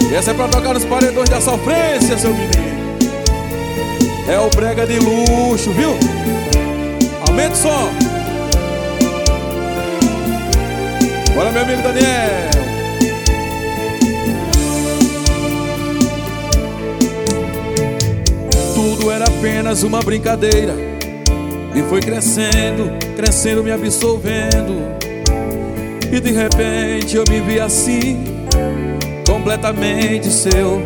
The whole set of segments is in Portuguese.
E essa é pra tocar nos paredões da sofrência, seu menino. É o brega de luxo, viu? Aumenta o som. Bora, meu amigo Daniel. Tudo era apenas uma brincadeira e foi crescendo, crescendo, me absorvendo. E de repente eu me vi assim, completamente seu.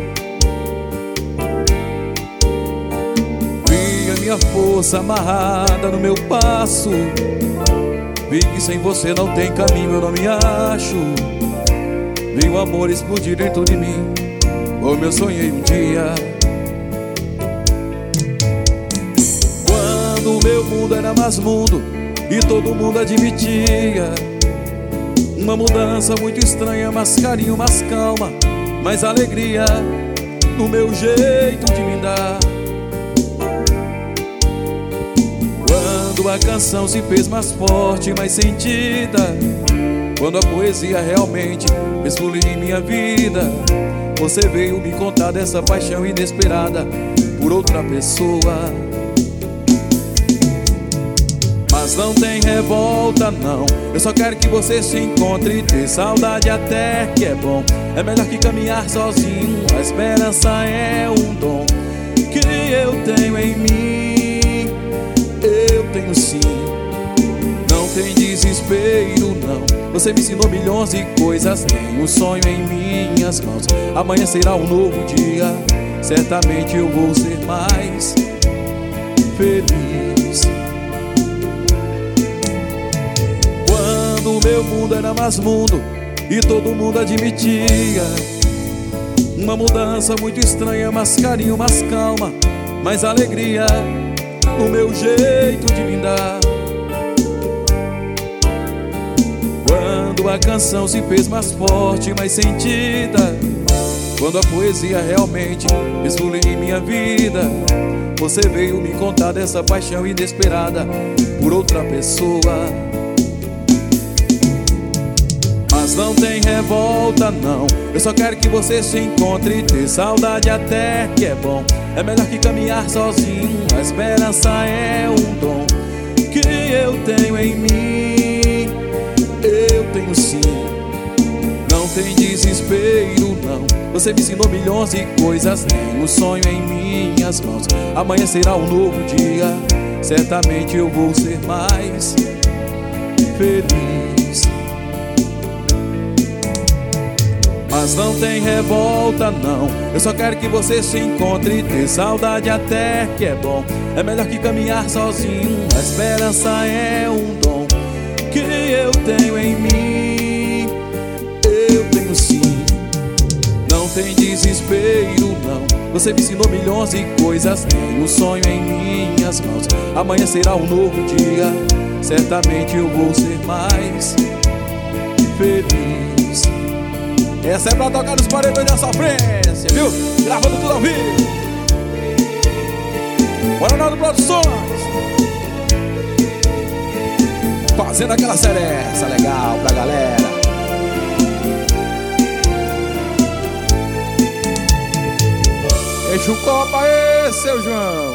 Vi a minha força amarrada no meu passo. Vi que sem você não tem caminho, eu não me acho. Vi o amor explodir dentro de mim, como eu sonhei um dia. Quando o meu mundo era mais mundo e todo mundo admitia uma mudança muito estranha, mais carinho, mais calma, mais alegria no meu jeito de me dar. Quando a canção se fez mais forte, mais sentida, quando a poesia realmente fez fluir em minha vida, você veio me contar dessa paixão inesperada por outra pessoa. Mas não tem revolta não, eu só quero que você se encontre e ter saudade até que é bom. É melhor que caminhar sozinho, a esperança é um dom que eu tenho em mim. Eu tenho sim, não tem desespero não. Você me ensinou milhões de coisas, tem um sonho em minhas mãos. Amanhã será um novo dia, certamente eu vou ser mais feliz. Quando o meu mundo era mais mundo e todo mundo admitia uma mudança muito estranha, mais carinho, mais calma, mais alegria no meu jeito de me dar. Quando a canção se fez mais forte, mais sentida, quando a poesia realmente fez fluir em minha vida, você veio me contar dessa paixão inesperada por outra pessoa. Mas não tem revolta não, eu só quero que você se encontre e ter saudade até que é bom. É melhor que caminhar sozinho, a esperança é um dom que eu tenho em mim. Eu tenho sim, não tem desespero não. Você me ensinou milhões de coisas, tem um sonho em minhas mãos. Amanhã será um novo dia, certamente eu vou ser mais feliz. Mas não tem revolta não, eu só quero que você se encontre e ter saudade até que é bom. É melhor que caminhar sozinho, a esperança é um dom que eu tenho em mim. Eu tenho sim, não tem desespero não. Você me ensinou milhões de coisas, tem um sonho em minhas mãos. Amanhã será um novo dia, certamente eu vou ser mais feliz. Essa é pra tocar nos paredões da sofrência, viu? Gravando tudo ao vivo. Bora, Ronaldo Produções, fazendo aquela seresta legal pra galera. Enche o copo aí, seu João.